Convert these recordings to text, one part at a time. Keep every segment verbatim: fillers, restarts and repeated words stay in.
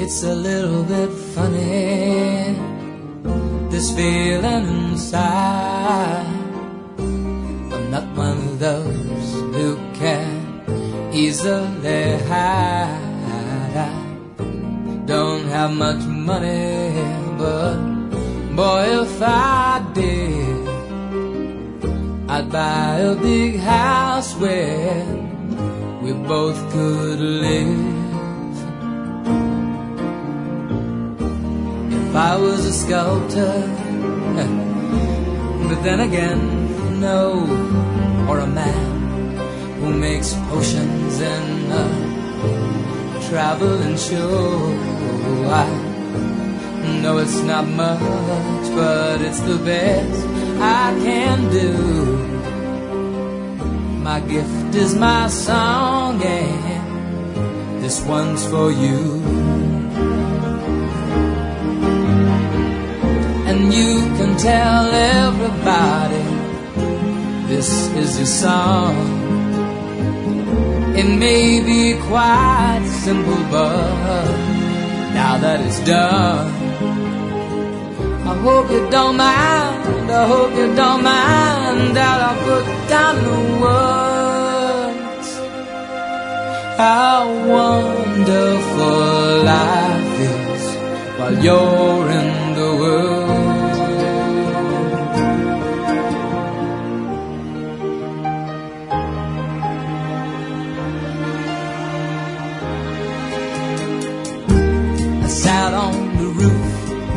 It's a little bit funny, this feeling inside. I'm not one of those who can easily hide. I don't have much money, but boy, if I did, I'd buy a big house where we both could live. If I was a sculptor, but then again, no, or a man who makes potions in a traveling show. I know it's not much, but it's the best I can do. My gift is my song, and this one's for you. And you can tell everybody this is your song. It may be quite simple, but now that it's done, I hope you don't mind, I hope you don't mind that I put down the words how wonderful life is while you're in the world. I sat on the roof,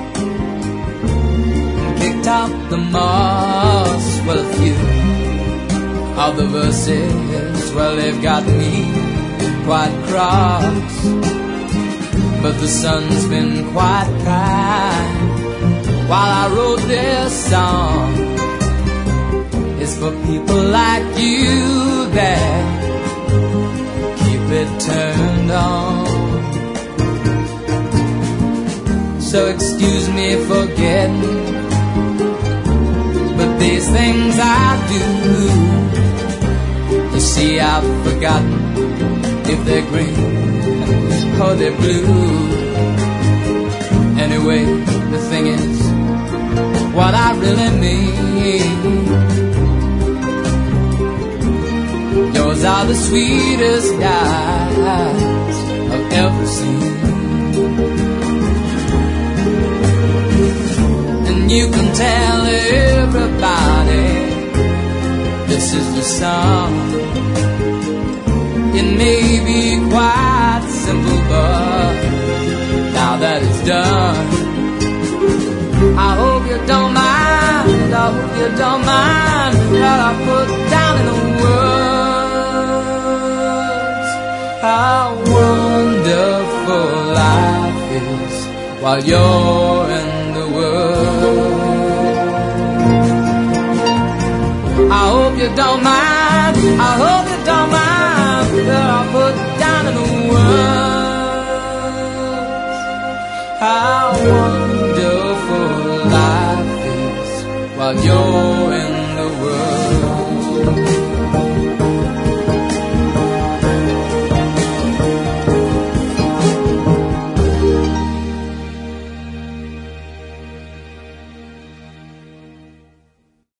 top the moss. Well, a few of the verses, well, they've got me quite cross, but the sun's been quite kind while I wrote this song. It's for people like you that keep it turned on. So excuse me for getting, but these things I do, you see, I've forgotten if they're green or they're blue. Anyway, the thing is, what I really mean, yours are the sweetest eyes I've ever seen. And you can tell everybody this is the song. It may be quite simple, but now that it's done, I hope you don't mind, I hope you don't mind that I put down in the words how wonderful life is while you're in the world. I hope you don't mind, I hope you don't mind that I put down in the words how wonderful life is while you're in